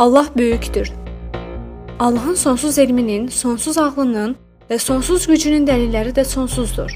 Allah böyükdür. Allahın sonsuz elminin, sonsuz ağlının və sonsuz gücünün dəlilləri də sonsuzdur.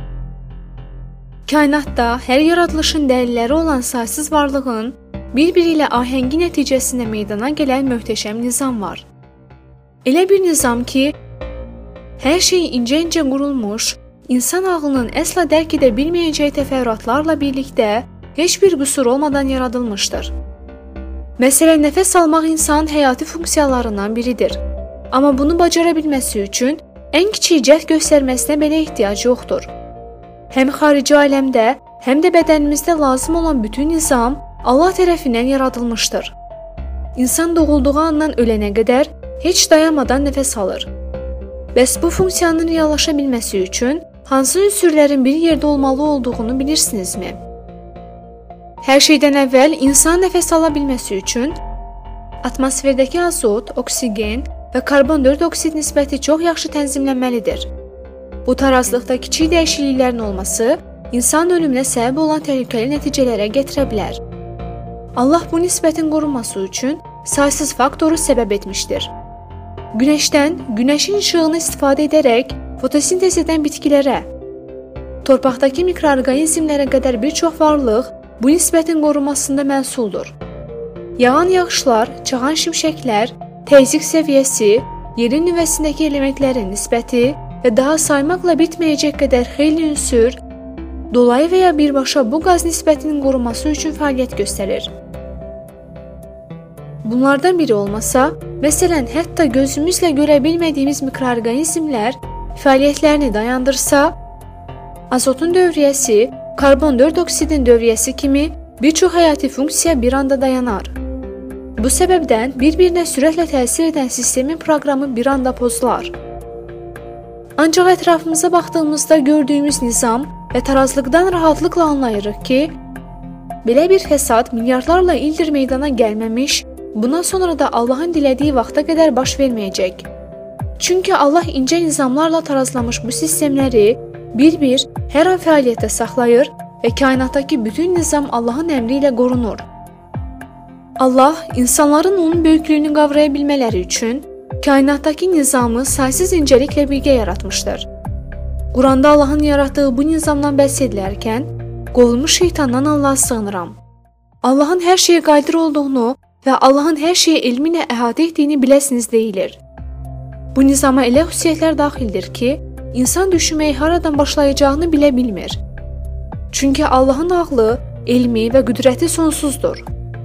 Kainatda hər yaradılışın dəlilləri olan saysız varlığın bir-biri ilə ahəngi nəticəsində meydana gələn möhtəşəm nizam var. Elə bir nizam ki, hər şey incə-incə qurulmuş, insan ağlının əsla dərk edə bilməyəcəyi təfərrüatlarla birlikdə heç bir qüsur olmadan yaradılmışdır. Məsələn, nəfəs almaq insanın həyati funksiyalarından biridir. Amma bunu bacara bilməsi üçün ən kiçik cəhd göstərməsinə belə ehtiyac yoxdur. Həm xarici aləmdə, həm də bədənimizdə lazım olan bütün nizam Allah tərəfindən yaradılmışdır. İnsan doğulduğu andan ölənə qədər heç dayanmadan nəfəs alır. Bəs bu funksiyanın reallaşa bilməsi üçün hansı ünsürlərin bir yerdə olmalı olduğunu bilirsinizmi? Hər şeydən əvvəl insan nəfəs ala bilməsi üçün atmosferdəki azot, oksigen və karbon-4 oksid nisbəti çox yaxşı tənzimlənməlidir. Bu tarazlıqda kiçik dəyişikliklərin olması insan ölümünə səbəb olan təhlükəli nəticələrə gətirə bilər. Allah bu nisbətin qorunması üçün saysız faktoru səbəb etmişdir. Günəşdən, günəşin işığını istifadə edərək fotosintez edən bitkilərə, torpaqdakı mikroorqanizmlərə qədər bir çox varlıq bu nisbətin qorunmasında məsuldur. Yağan yağışlar, çaxan şimşəklər, təzyiq səviyyəsi, yerin nüvəsindəki elementlərin nisbəti və daha saymaqla bitməyəcək qədər xeyli ünsür, dolayı və ya birbaşa bu qaz nisbətinin qorunması üçün fəaliyyət göstərir. Bunlardan biri olmasa, məsələn, hətta gözümüzlə görə bilmədiyimiz mikroorqanizmlər fəaliyyətlərini dayandırsa, azotun dövriyyəsi, karbon-4 oksidin dövriyyəsi kimi bir çox həyati funksiya bir anda dayanar. Bu səbəbdən bir-birinə sürətlə təsir edən sistemin proqramı bir anda pozular. Ancaq ətrafımıza baxdığımızda gördüyümüz nizam və tarazlıqdan rahatlıqla anlayırıq ki, belə bir fəsad milyardlarla ildir meydana gəlməmiş, bundan sonra da Allahın dilədiyi vaxta qədər baş verməyəcək. Çünki Allah incə nizamlarla tarazlamış bu sistemləri bir-bir hər an fəaliyyətdə saxlayır və kainatdakı bütün nizam Allahın əmri ilə qorunur. Allah insanların onun böyüklüyünü qavraya bilmələri üçün kainatdakı nizamı saysız incəliklə birgə yaratmışdır. Quranda Allahın yaratdığı bu nizamdan bəhs edilərkən, qovulmuş şeytandan Allaha sığınıram. Allahın hər şeyə qadir olduğunu və Allahın hər şeyi elmi ilə əhatə etdiyini biləsiniz deyilir. Bu nizama elə xüsusiyyətlər daxildir ki, İnsan düşünməyi haradan başlayacağını bilə bilmir. Çünki Allahın ağlı, elmi və qüdrəti sonsuzdur.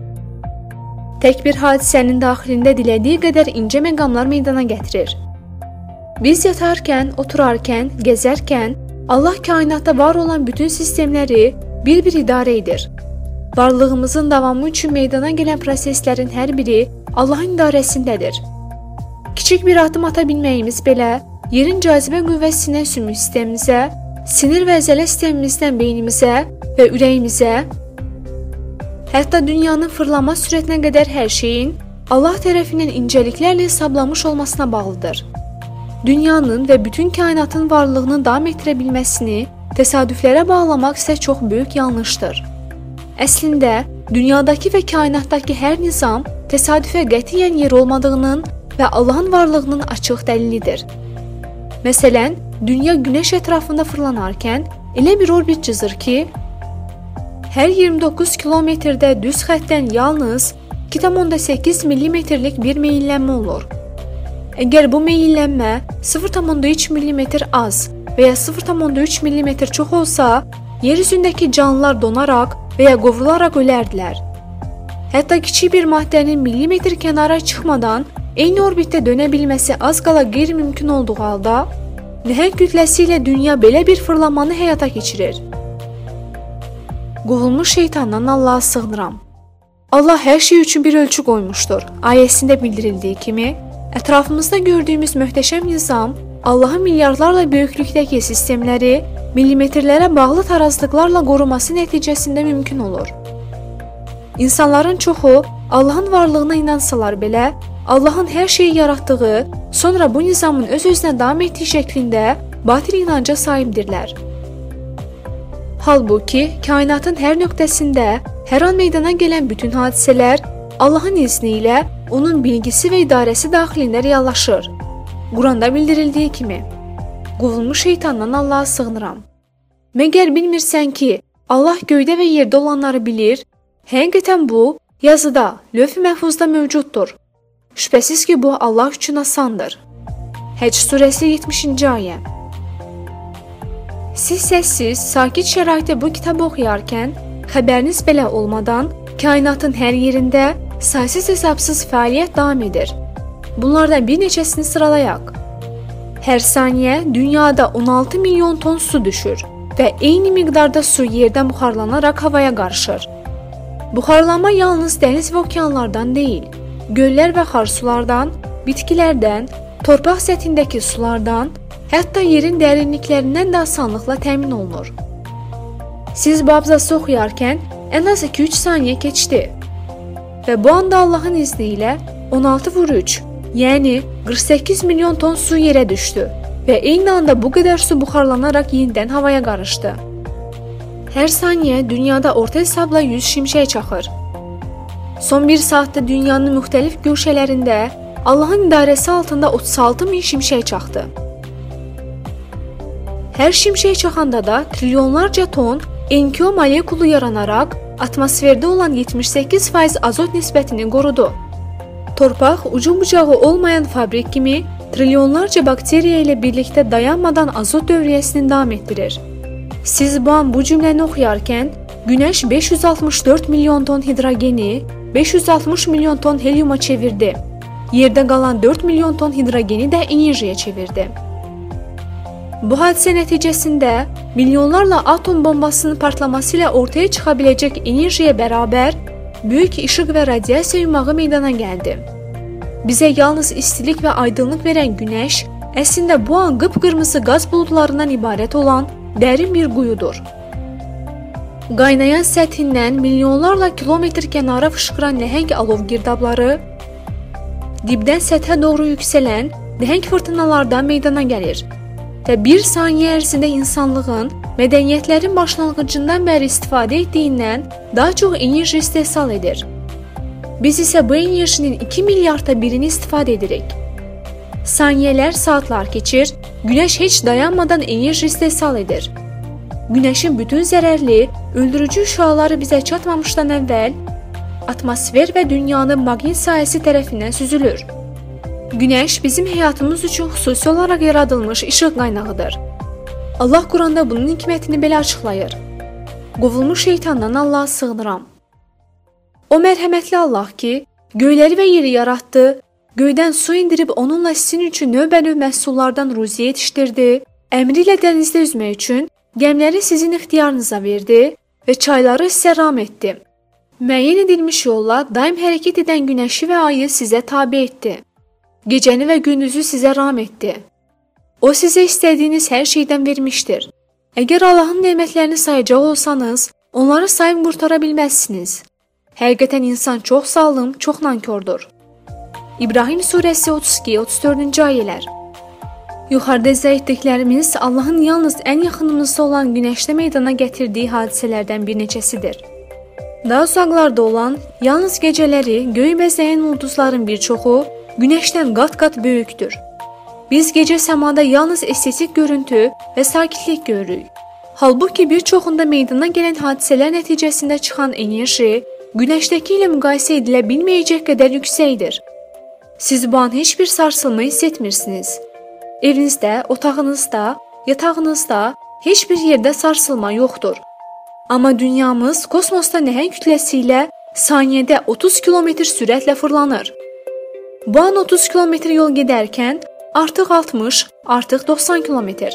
Tək bir hadisənin daxilində dilədiyi qədər incə məqamlar meydana gətirir. Biz yatarkən, oturarkən, gəzərkən Allah kainatda var olan bütün sistemləri bir-bir idarə edir. Varlığımızın davamı üçün meydana gələn proseslərin hər biri Allahın idarəsindədir. Kiçik bir addım ata bilməyimiz belə yerin cazibə qüvvəsinə sümük sistemimizə, sinir və əzələ sistemimizdən beynimizə və ürəyimizə, hətta dünyanın fırlanma sürətinə qədər hər şeyin Allah tərəfindən incəliklərlə hesablanmış olmasına bağlıdır. Dünyanın və bütün kainatın varlığını davam etdirə bilməsini təsadüflərə bağlamaq isə çox böyük yanlışdır. Əslində, dünyadakı və kainatdakı hər nizam təsadüfə qətiyyən yer olmadığının və Allahın varlığının açıq dəlilidir. Məsələn, dünya günəş ətrafında fırlanarkən elə bir orbit cızır ki, hər 29 kilometrdə düz xəttdən yalnız 2,8 millimetrlik bir meyllənmə olur. Əgər bu meyllənmə 0,3 millimetr az və ya 0,3 millimetr çox olsa, yer üzündəki canlılar donaraq və ya qovrularaq ölərdilər. Hətta kiçik bir maddənin millimetr kənara çıxmadan eyni orbitdə dönə bilməsi az qala qeyri-mümkün olduğu halda, nəhəng kütləsi ilə dünya belə bir fırlanmanı həyata keçirir. Qovulmuş şeytandan Allaha sığınıram. Allah hər şey üçün bir ölçü qoymuşdur. Ayəsində bildirildiyi kimi, ətrafımızda gördüyümüz möhtəşəm nizam Allahın milyardlarla böyüklükdəki sistemləri millimetrlərə bağlı tarazlıqlarla qoruması nəticəsində mümkün olur. İnsanların çoxu Allahın varlığına inansalar belə, Allahın hər şeyi yaratdığı, sonra bu nizamın öz-özünə davam etdiyi şəklində batil inanca sahibdirlər. Halbuki, kainatın hər nöqtəsində hər an meydana gələn bütün hadisələr Allahın izni ilə onun bilgisi və idarəsi daxilində reallaşır. Quranda bildirildiyi kimi: "Qovulmuş şeytandan Allaha sığınıram." Məgər bilmirsən ki, Allah göydə və yerdə olanları bilir? Həqiqətən bu, yazıda, Lövh-i Məhfuzda mövcuddur. Şübhəsiz ki, bu Allah üçün asandır. Həcc surəsi 70-ci ayə. Siz səssiz, sakit şəraitdə bu kitabı oxuyarkən, xəbəriniz belə olmadan, kainatın hər yerində saysız hesabsız fəaliyyət davam edir. Bunlardan bir neçəsini sıralayaq. Hər saniyə dünyada 16 milyon ton su düşür və eyni miqdarda su yerdən buxarlanaraq havaya qarışır. Buxarlanma yalnız dəniz və okeanlardan deyil, göllər və xarsulardan, bitkilərdən, torpaq səthindəki sulardan, hətta yerin dərinliklərindən də asanlıqla təmin olunur. Siz bu abzası oxuyarkən ən az 2-3 saniyə keçdi və bu anda Allahın izni ilə 16,3, yəni 48 milyon ton su yerə düşdü və eyni anda bu qədər su buxarlanaraq yenidən havaya qarışdı. Hər saniyə dünyada orta hesabla 100 şimşək çaxır. Son bir saatda dünyanın müxtəlif güşələrində Allahın idarəsi altında 36 min şimşək çaxdı. Hər şimşək çaxanda da trilyonlarca ton N2O molekulu yaranaraq atmosferdə olan 78% azot nisbətini qorudu. Torpaq ucu-bucağı olmayan fabrik kimi trilyonlarca bakteriya ilə birlikdə dayanmadan azot dövriyyəsini davam etdirir. Siz bu an bu cümləni oxuyarkən Günəş 564 milyon ton hidrogeni 560 milyon ton helyuma çevirdi. Yerdə qalan 4 milyon ton hidrogeni də enerjiyə çevirdi. Bu hadisə nəticəsində milyonlarla atom bombasının partlaması ilə ortaya çıxa biləcək enerjiyə bərabər böyük işıq və radiasiya yumağı meydana gəldi. Bizə yalnız istilik və aydınlıq verən Günəş əslində bu an qıpqırmızı qaz buludlarından ibarət olan dərin bir quyudur. Qaynayan səthindən milyonlarla kilometr kənara fışqıran nəhəng alov girdabları dibdən səthə doğru yüksələn nəhəng fırtınalardan meydana gəlir və bir saniyə ərzində insanlığın mədəniyyətlərin başlanğıcından bəri istifadə etdiyindən daha çox enerji istehsal edir. Biz isə bu enerjinin 2 milyardda birini istifadə edirik. Saniyələr, saatlar keçir, Günəş heç dayanmadan enerji istehsal edir. Günəşin bütün zərərli, öldürücü şüaları bizə çatmamışdan əvvəl atmosfer və dünyanın maqnit sahəsi tərəfindən süzülür. Günəş bizim həyatımız üçün xüsusi olaraq yaradılmış işıq qaynağıdır. Allah Quranda bunun hikmətini belə açıqlayır: "Qovulmuş şeytandan Allaha sığınıram." O mərhəmətli Allah ki, göyləri və yeri yaratdı, göydən su indirib onunla sizin üçün növbə-növ məhsullardan ruzi yetişdirdi, əmri ilə dənizdə üzmək üçün gəmiləri sizin ixtiyarınıza verdi və çayları sizə ram etdi. Müəyyən edilmiş yolla daim hərəkət edən günəşi və ayı sizə tabe etdi. Gecəni və gündüzü sizə ram etdi. O sizə istədiyiniz hər şeydən vermişdir. Əgər Allahın nemətlərini sayacaq olsanız, onları sayıb qurtara bilməzsiniz. Həqiqətən insan çox zalım, çox nankordur. İbrahim surəsi 32-34-cü ayələr. Yuxarıda izah etdiklərimiz Allahın yalnız ən yaxınımızda olan günəşdə meydana gətirdiyi hadisələrdən bir neçəsidir. Daha uzaqlarda olan, yalnız gecələri göy bəzəyən ulduzların bir çoxu günəşdən qat-qat böyükdür. Biz gecə səmada yalnız estetik görüntü və sakitlik görürük. Halbuki bir çoxunda meydana gələn hadisələr nəticəsində çıxan enerji günəşdəki ilə müqayisə edilə bilməyəcək qədər yüksəkdir. Siz bu an heç bir sarsılma hiss etmirsiniz. Evinizdə, otağınızda, yatağınızda heç bir yerdə sarsılma yoxdur. Amma dünyamız kosmosda nəhəng kütləsi ilə saniyədə 30 kilometr sürətlə fırlanır. Bu an 30 kilometr yol gedərkən artıq 60, artıq 90 kilometr.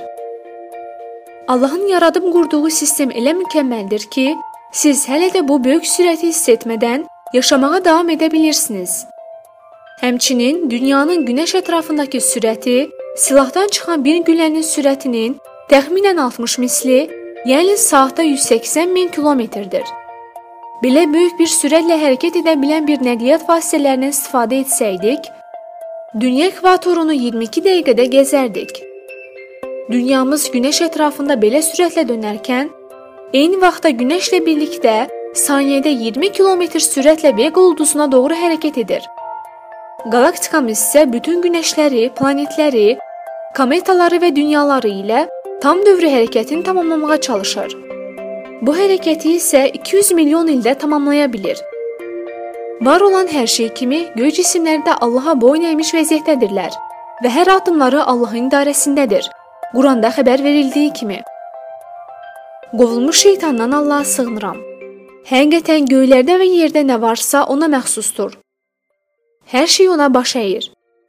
Allahın yaradıb qurduğu sistem elə mükəmməldir ki, siz hələ də bu böyük sürəti hiss etmədən yaşamağa davam edə bilirsiniz. Həmçinin dünyanın günəş ətrafındakı sürəti silahdan çıxan bir güllənin sürətinin təxminən 60 misli, yəni saatda 180 min kilometrdir. Belə böyük bir sürətlə hərəkət edə bilən bir nəqliyyat vasitələrindən istifadə etsəydik, dünya ekvatorunu 22 dəqiqədə gəzərdik. Dünyamız günəş ətrafında belə sürətlə dönərkən, eyni vaxtda günəşlə birlikdə saniyədə 20 kilometr sürətlə Vega ulduzuna doğru hərəkət edir. Galaktikamız isə bütün günəşləri, planetləri, kometaları və dünyaları ilə tam dövrü hərəkətini tamamlamağa çalışır. Bu hərəkəti isə 200 milyon ildə tamamlaya bilir. Var olan hər şey kimi göy cisimləri də Allaha boyun əymiş vəziyyətdədirlər və hər addımları Allahın idarəsindədir. Quranda xəbər verildiyi kimi. Qovulmuş şeytandan Allaha sığınıram. Həqiqətən göylərdə və yerdə nə varsa ona məxsusdur. Hər şey ona baş əyir.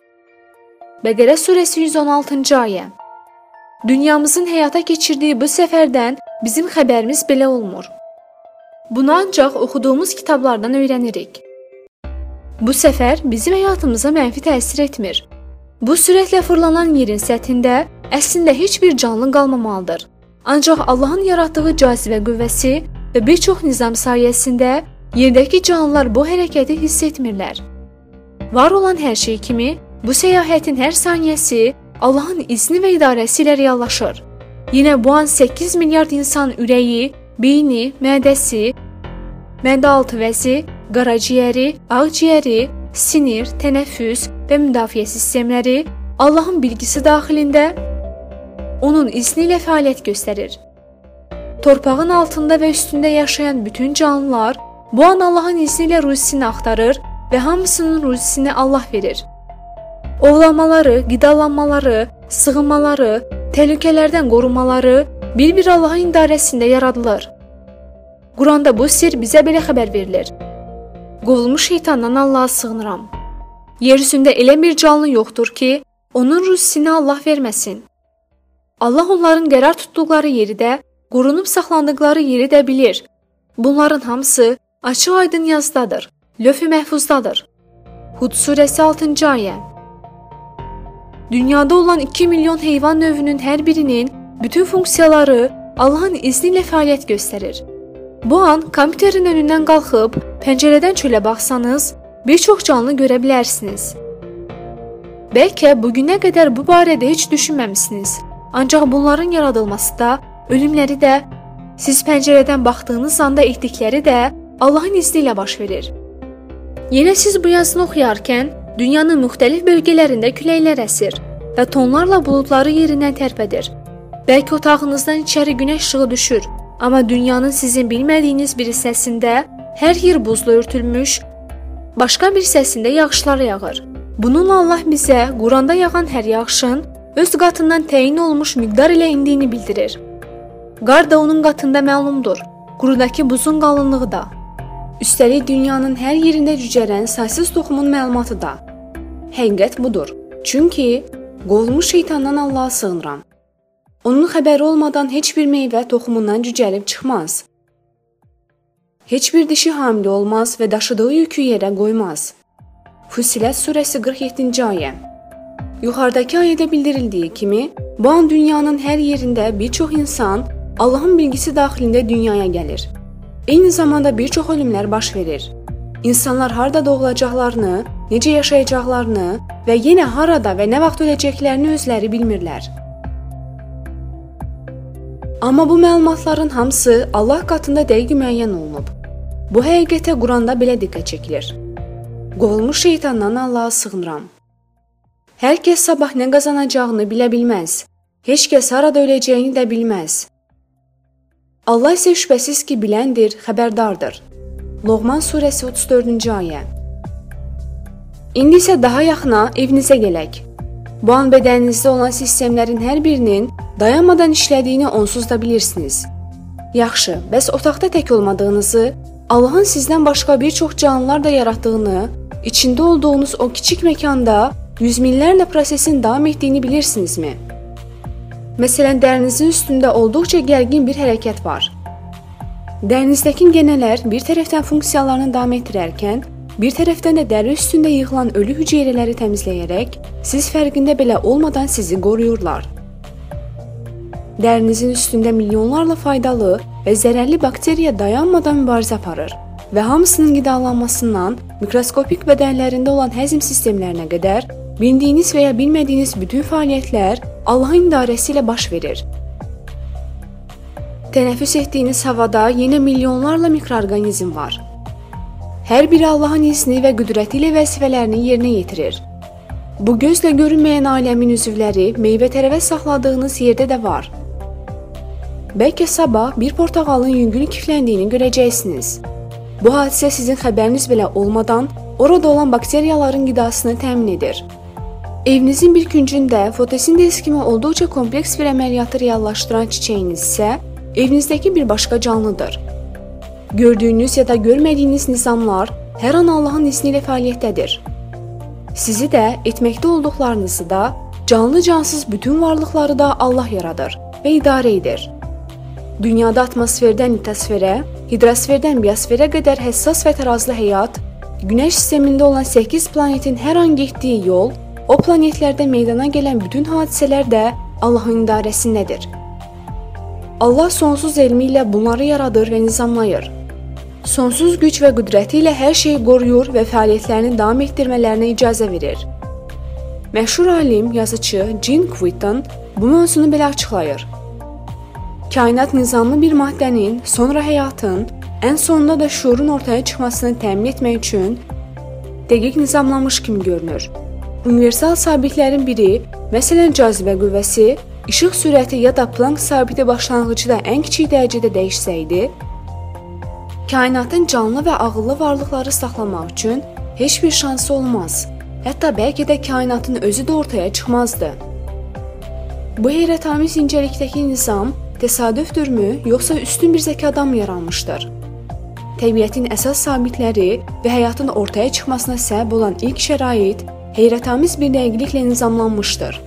Bəqərə surəsi 116-cı ayə. Dünyamızın həyata keçirdiyi bu səfərdən bizim xəbərimiz belə olmur. Bunu ancaq oxuduğumuz kitablardan öyrənirik. Bu səfər bizim həyatımıza mənfi təsir etmir. Bu sürətlə fırlanan yerin səthində əslində heç bir canlı qalmamalıdır. Ancaq Allahın yaratdığı cazibə qüvvəsi və bir çox nizam sayəsində yerdəki canlılar bu hərəkəti hiss etmirlər. Var olan hər şey kimi bu səyahətin hər saniyəsi Allahın izni və idarəsi ilə reallaşır. Yenə bu an 8 milyard insan ürəyi, beyni, mədəsi, mədə-altı vəzi, qaraciyəri, ağciyəri, sinir, tənəffüs və müdafiə sistemləri Allahın bilgisi daxilində onun izni ilə fəaliyyət göstərir. Torpağın altında və üstündə yaşayan bütün canlılar bu an Allahın izni ilə ruzisini axtarır və hamısının ruzisini Allah verir. Ovlanmaları, qidalanmaları, sığınmaları, təhlükələrdən qorunmaları bir-bir Allahın idarəsində yaradılır. Quranda bu sir bizə belə xəbər verilir. Qovulmuş şeytandan Allaha sığınıram. Yer üzündə elə bir canlı yoxdur ki, onun ruzisini Allah verməsin. Allah onların qərar tutduqları yeri də, qorunub saxlandıqları yeri də bilir. Bunların hamısı açıq-aydın yazıdadır, lövh-i məhfuzdadır. Hud surəsi 6-cı ayə. Dünyada olan 2 milyon heyvan növünün hər birinin bütün funksiyaları Allahın izni ilə fəaliyyət göstərir. Bu an kompüterin önündən qalxıb pəncərədən çölə baxsanız, bir çox canlı görə bilərsiniz. Bəlkə bugünə qədər bu barədə heç düşünməmisiniz. Ancaq bunların yaradılması da, ölümləri də, siz pəncərədən baxdığınız anda etdikləri də Allahın izni ilə baş verir. Yenə siz bu yazını oxuyarkən dünyanın müxtəlif bölgələrində küləklər əsir və tonlarla buludları yerindən tərpədir. Bəlkə otağınızdan içəri günəş işığı düşür, amma dünyanın sizin bilmədiyiniz bir hissəsində hər yer buzla örtülmüş, başqa bir hissəsində yağışlar yağır. Bununla Allah bizə Quranda yağan hər yağışın öz qatından təyin olmuş miqdar ilə indiyini bildirir. Qar da onun qatında məlumdur, qurudakı buzun qalınlığı da. Üstəlik dünyanın hər yerində cücərən saysız toxumun məlumatı da. Həqiqət budur. Çünki qovulmuş şeytandan Allaha sığınıram. Onun xəbəri olmadan heç bir meyvə toxumundan cücərib çıxmaz. Heç bir dişi hamilə olmaz və daşıdığı yükü yerə qoymaz. Fusilət surəsi 47-ci ayə. Yuxarıdakı ayədə bildirildiyi kimi, bu an dünyanın hər yerində bir çox insan Allahın bilgisi daxilində dünyaya gəlir. Eyni zamanda bir çox ölümlər baş verir. İnsanlar harda doğulacaqlarını, necə yaşayacaqlarını və yenə harada və nə vaxt öləcəklərini özləri bilmirlər. Amma bu məlumatların hamısı Allah qatında dəqiq müəyyən olunub. Bu həqiqətə Quranda belə diqqət çəkilir. Qovulmuş şeytandan Allaha sığınıram. Hər kəs sabah nə qazanacağını bilə bilməz. Heç kəs harada öləcəyini də bilməz. Allah isə şübhəsiz ki, biləndir, xəbərdardır. Loğman surəsi 34-cü ayə. İndi isə daha yaxına evinizə gələk. Bu an bədəninizdə olan sistemlərin hər birinin dayanmadan işlədiyini onsuz da bilirsiniz. Yaxşı, bəs otaqda tək olmadığınızı, Allahın sizdən başqa bir çox canlılar da yaratdığını, içində olduğunuz o kiçik məkanda yüz minlərlə prosesin davam etdiyini bilirsinizmi? Məsələn, dərinizin üstündə olduqca gərgin bir hərəkət var. Dərinizdəki qənələr bir tərəfdən funksiyalarını davam etdirərkən, bir tərəfdən də dəri üstündə yığılan ölü hüceyrələri təmizləyərək, siz fərqində belə olmadan sizi qoruyurlar. Dərinizin üstündə milyonlarla faydalı və zərərli bakteriya dayanmadan mübarizə aparır və hamısının qidalanmasından mikroskopik bədənlərində olan həzm sistemlərinə qədər bildiyiniz və ya bilmədiyiniz bütün fəaliyyətlər Allahın idarəsi ilə baş verir. Tənəffüs etdiyiniz havada yenə milyonlarla mikroorqanizm var. Hər biri Allahın izni və qüdrəti ilə vəzifələrini yerinə yetirir. Bu gözlə görünməyən aləmin üzvləri meyvə-tərəvəz saxladığınız yerdə də var. Bəlkə sabah bir portağalın yüngül kifləndiyini görəcəksiniz. Bu hadisə sizin xəbəriniz belə olmadan orada olan bakteriyaların qidasını təmin edir. Evinizin bir küncündə fotosintez kimi olduqca kompleks bir əməliyyatı reallaşdıran çiçəyiniz isə evinizdəki bir başqa canlıdır. Gördüyünüz ya da görmədiyiniz nizamlar hər an Allahın izni ilə fəaliyyətdədir. Sizi də, etməkdə olduqlarınızı da, canlı-cansız bütün varlıqları da Allah yaradır və idarə edir. Dünyada atmosferdən litosferə, hidrosferdən biosferə qədər həssas və tərazlı həyat, Günəş sistemində olan 8 planetin hər an getdiyi yol, o planetlərdə meydana gələn bütün hadisələr də Allahın idarəsindədir. Allah sonsuz elmi ilə bunları yaradır və nizamlayır. Sonsuz güc və qüdrəti ilə hər şeyi qoruyur və fəaliyyətlərini davam etdirmələrinə icazə verir. Məşhur alim, yazıcı Gene Quinton bu mövzunu belə açıqlayır. Kainat nizamlı bir maddənin, sonra həyatın, ən sonunda da şuurun ortaya çıxmasını təmin etmək üçün dəqiq nizamlanmış kimi görünür. Universal sabitlərin biri, məsələn cazibə qüvvəsi, işıq sürəti ya da Planck sabiti başlanğıcda ən kiçik dərəcədə dəyişsəydi, kainatın canlı və ağıllı varlıqları saxlamaq üçün heç bir şansı olmaz. Hətta bəlkə də kainatın özü də ortaya çıxmazdı. Bu heyrətamiz incəlikdəki nizam təsadüfdürmü, yoxsa üstün bir zəkadan mı yaranmışdır? Təbiətin əsas sabitləri və həyatın ortaya çıxmasına səbəb olan ilk şərait heyrətamiz bir dəqiqliklə nizamlanmışdır.